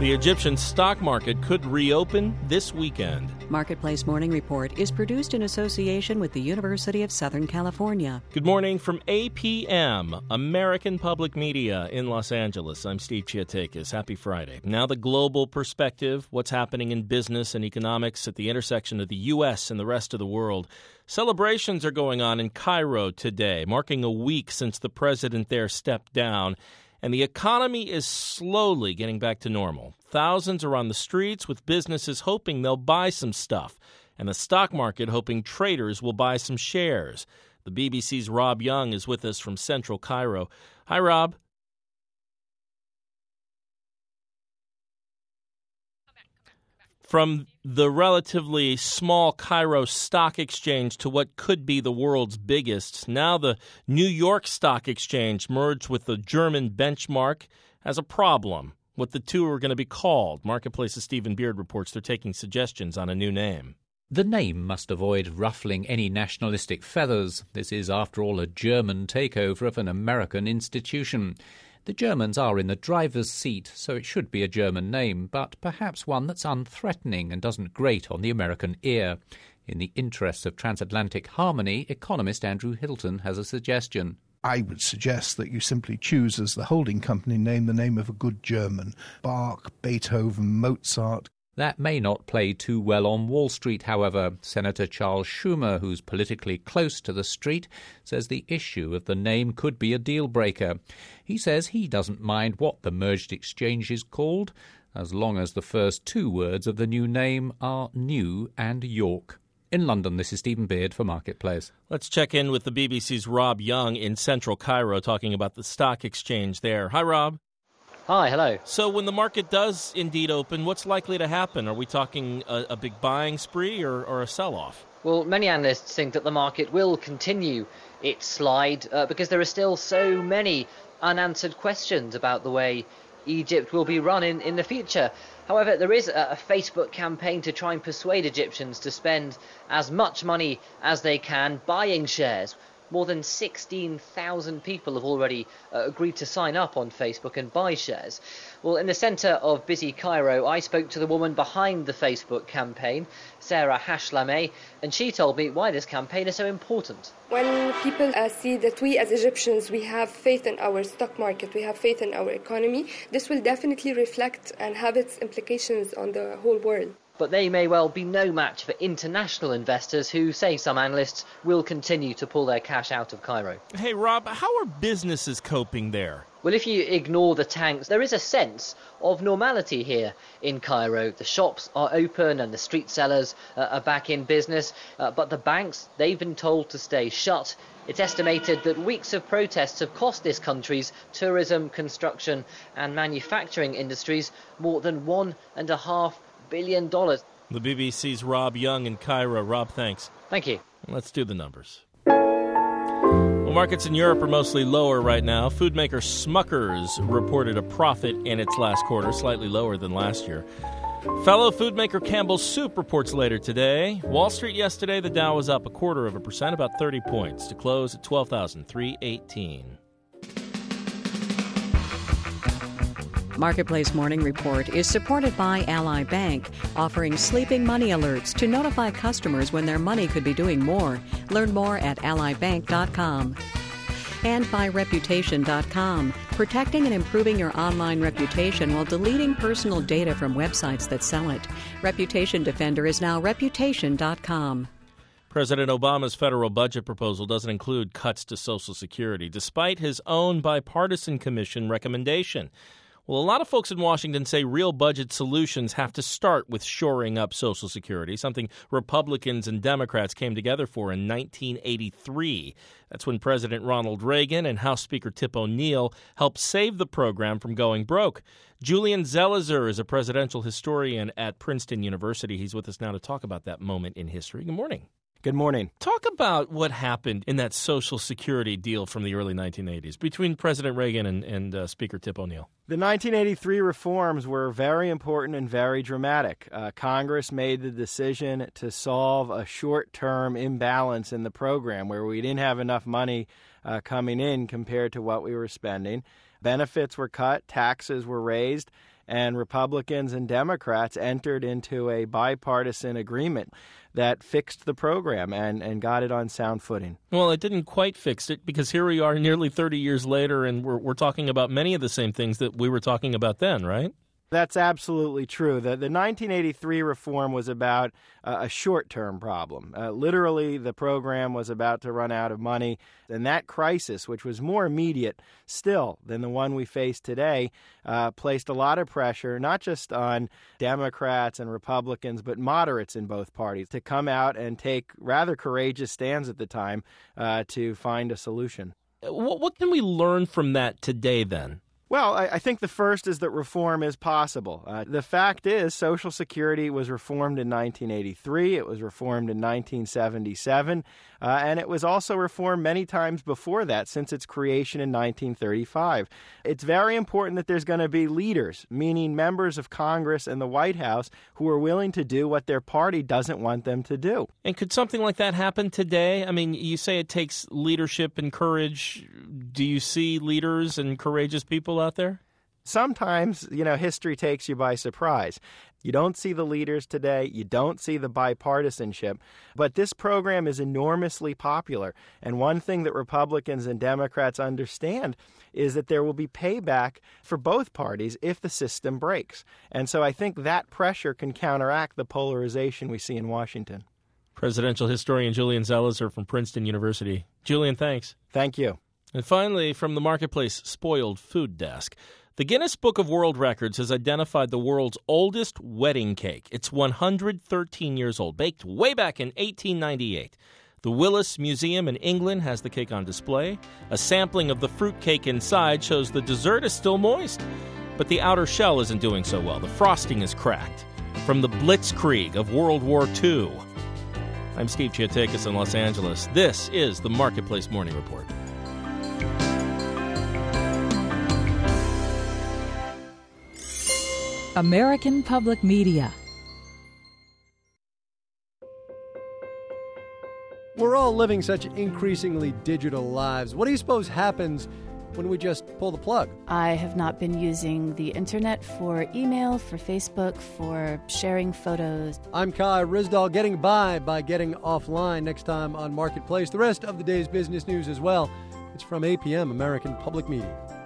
The Egyptian stock market could reopen this weekend. Marketplace Morning Report is produced in association with the University of Southern California. Good morning from APM, American Public Media in Los Angeles. I'm Steve Chiatakis. Happy Friday. Now the global perspective, what's happening in business and economics at the intersection of the U.S. and the rest of the world. Celebrations are going on in Cairo today, marking a week since the president there stepped down. And the economy is slowly getting back to normal. Thousands are on the streets with businesses hoping they'll buy some stuff, and the stock market hoping traders will buy some shares. The BBC's Rob Young is with us from central Cairo. Hi, Rob. From the relatively small Cairo Stock Exchange to what could be the world's biggest, now the New York Stock Exchange merged with the German benchmark has a problem. What the two are going to be called. Marketplace's Stephen Beard reports they're taking suggestions on a new name. The name must avoid ruffling any nationalistic feathers. This is, after all, a German takeover of an American institution. The Germans are in the driver's seat, so it should be a German name, but perhaps one that's unthreatening and doesn't grate on the American ear. In the interests of transatlantic harmony, economist Andrew Hilton has a suggestion. I would suggest that you simply choose as the holding company name the name of a good German. Bach, Beethoven, Mozart. That may not play too well on Wall Street, however. Senator Charles Schumer, who's politically close to the street, says the issue of the name could be a deal-breaker. He says he doesn't mind what the merged exchange is called, as long as the first two words of the new name are New and York. In London, this is Stephen Beard for Marketplace. Let's check in with the BBC's Rob Young in central Cairo talking about the stock exchange there. Hi, Rob. Hi, hello. So when the market does indeed open, what's likely to happen? Are we talking a big buying spree or a sell-off? Well, many analysts think that the market will continue its slide because there are still so many unanswered questions about the way Egypt will be run in the future. However, there is a Facebook campaign to try and persuade Egyptians to spend as much money as they can buying shares. More than 16,000 people have already agreed to sign up on Facebook and buy shares. Well, in the centre of busy Cairo, I spoke to the woman behind the Facebook campaign, Sarah Hashlameh, and she told me why this campaign is so important. When people see that we as Egyptians, we have faith in our stock market, we have faith in our economy, this will definitely reflect and have its implications on the whole world. But they may well be no match for international investors who, say some analysts, will continue to pull their cash out of Cairo. Hey, Rob, how are businesses coping there? Well, if you ignore the tanks, there is a sense of normality here in Cairo. The shops are open and the street sellers are back in business. But the banks, they've been told to stay shut. It's estimated that weeks of protests have cost this country's tourism, construction and manufacturing industries more than $1.5 billion. The BBC's Rob Young in Cairo. Rob, thanks. Thank you. Let's do the numbers. Well, markets in Europe are mostly lower right now. Food maker Smucker's reported a profit in its last quarter, slightly lower than last year. Fellow food maker Campbell's Soup reports later today. Wall Street yesterday, the Dow was up 0.25%, about 30 points, to close at 12,318. Marketplace Morning Report is supported by Ally Bank, offering sleeping money alerts to notify customers when their money could be doing more. Learn more at allybank.com. And by Reputation.com, protecting and improving your online reputation while deleting personal data from websites that sell it. Reputation Defender is now Reputation.com. President Obama's federal budget proposal doesn't include cuts to Social Security, despite his own bipartisan commission recommendation. Well, a lot of folks in Washington say real budget solutions have to start with shoring up Social Security, something Republicans and Democrats came together for in 1983. That's when President Ronald Reagan and House Speaker Tip O'Neill helped save the program from going broke. Julian Zelizer is a presidential historian at Princeton University. He's with us now to talk about that moment in history. Good morning. Good morning. Talk about what happened in that Social Security deal from the early 1980s between President Reagan and Speaker Tip O'Neill. The 1983 reforms were very important and very dramatic. Congress made the decision to solve a short-term imbalance in the program where we didn't have enough money coming in compared to what we were spending. Benefits were cut, taxes were raised, and Republicans and Democrats entered into a bipartisan agreement that fixed the program and got it on sound footing. Well, it didn't quite fix it, because here we are nearly 30 years later, and we're talking about many of the same things that we were talking about then, right? That's absolutely true. The 1983 reform was about a short-term problem. Literally, the program was about to run out of money, and that crisis, which was more immediate still than the one we face today, placed a lot of pressure, not just on Democrats and Republicans, but moderates in both parties, to come out and take rather courageous stands at the time to find a solution. What can we learn from that today, then? Well, I think the first is that reform is possible. The fact is, Social Security was reformed in 1983, it was reformed in 1977, and it was also reformed many times before that, since its creation in 1935. It's very important that there's going to be leaders, meaning members of Congress and the White House, who are willing to do what their party doesn't want them to do. And could something like that happen today? I mean, you say it takes leadership and courage. Do you see leaders and courageous people out there? Sometimes, history takes you by surprise. You don't see the leaders today. You don't see the bipartisanship. But this program is enormously popular. And one thing that Republicans and Democrats understand is that there will be payback for both parties if the system breaks. And so I think that pressure can counteract the polarization we see in Washington. Presidential historian Julian Zelizer from Princeton University. Julian, thanks. Thank you. And finally, from the Marketplace Spoiled Food Desk, the Guinness Book of World Records has identified the world's oldest wedding cake. It's 113 years old, baked way back in 1898. The Willis Museum in England has the cake on display. A sampling of the fruit cake inside shows the dessert is still moist, but the outer shell isn't doing so well. The frosting is cracked. From the Blitzkrieg of World War II. I'm Steve Chiatakis in Los Angeles. This is the Marketplace Morning Report. American Public Media. We're all living such increasingly digital lives. What do you suppose happens when we just pull the plug? I have not been using the internet for email, for Facebook, for sharing photos. I'm Kai Rizdal, getting by getting offline. Next time on Marketplace, the rest of the day's business news as well. It's from APM, American Public Media.